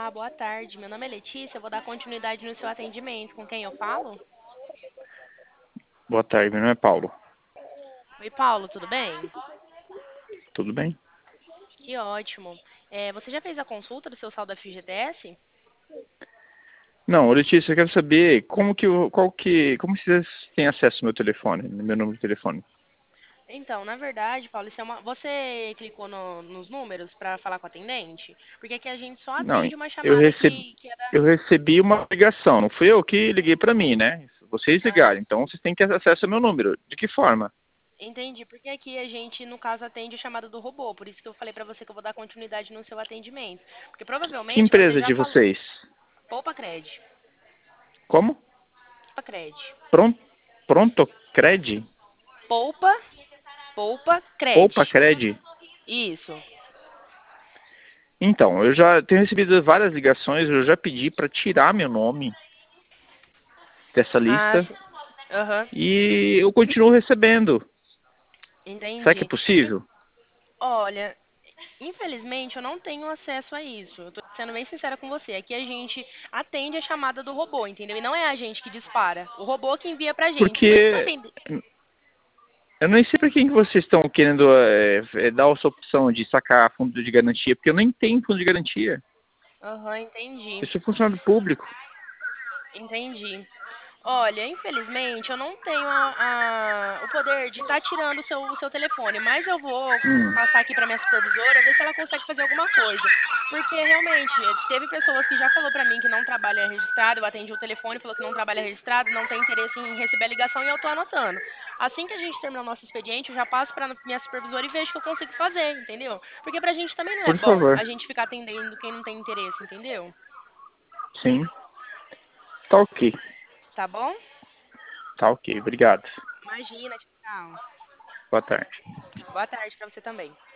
Olá, boa tarde. Meu nome é Letícia. Eu vou dar continuidade no seu atendimento. Com quem eu falo? Boa tarde, meu nome é Paulo. Oi, Paulo, tudo bem? Tudo bem? Que ótimo. Você já fez a consulta do seu saldo FGTS? Não, Letícia, eu quero saber como vocês têm acesso ao meu telefone, no meu número de telefone. Então, na verdade, Paulo, você clicou nos números para falar com o atendente? Porque aqui a gente só Não, atende uma eu chamada recebi, que é da. eu recebi uma ligação, não fui eu que liguei para mim, né? Vocês Ah, ligaram, então vocês têm que ter acesso ao meu número. De que forma? entendi. Porque aqui a gente, no caso, atende o chamado do robô. Por isso que eu falei para você que eu vou dar continuidade no seu atendimento. Porque Que provavelmente você empresa já de falou. vocês? Poupa Cred. Como? Poupa Cred. Pronto, Pronto Cred? Poupa, poupa Cred. Poupa Cred? Isso. Então, eu já tenho recebido várias ligações, eu já pedi para tirar meu nome dessa Ah, lista sim. Aham. e eu continuo recebendo. Será que é Entendi. possível? Olha, infelizmente eu não tenho acesso a isso. Eu tô sendo bem sincera com você. Aqui a gente atende a chamada do robô, entendeu? E não é a gente que dispara. O robô que envia pra gente. Se você não Porque atender. eu nem sei para quem que vocês estão querendo dar essa opção de sacar fundo de garantia, porque eu nem tenho fundo de garantia. Aham, entendi. Eu sou funcionário público. Entendi. Olha, infelizmente eu não tenho o poder de estar tirando o seu telefone, mas eu vou Hum. passar aqui para minha supervisora ver se ela consegue fazer alguma coisa. Porque realmente teve pessoas que já falou para mim que não trabalha registrado, eu atendi o telefone, falou que não trabalha registrado, não tem interesse em receber a ligação e eu tô anotando. Assim que a gente terminar o nosso expediente, eu já passo para minha supervisora e vejo o que eu consigo fazer, entendeu? Porque pra gente também não é Por bom favor. a gente ficar atendendo quem não tem interesse, entendeu? Sim. Tá ok. Tá bom? Tá ok. Obrigado. Imagina, tchau. Boa tarde. Boa tarde para você também.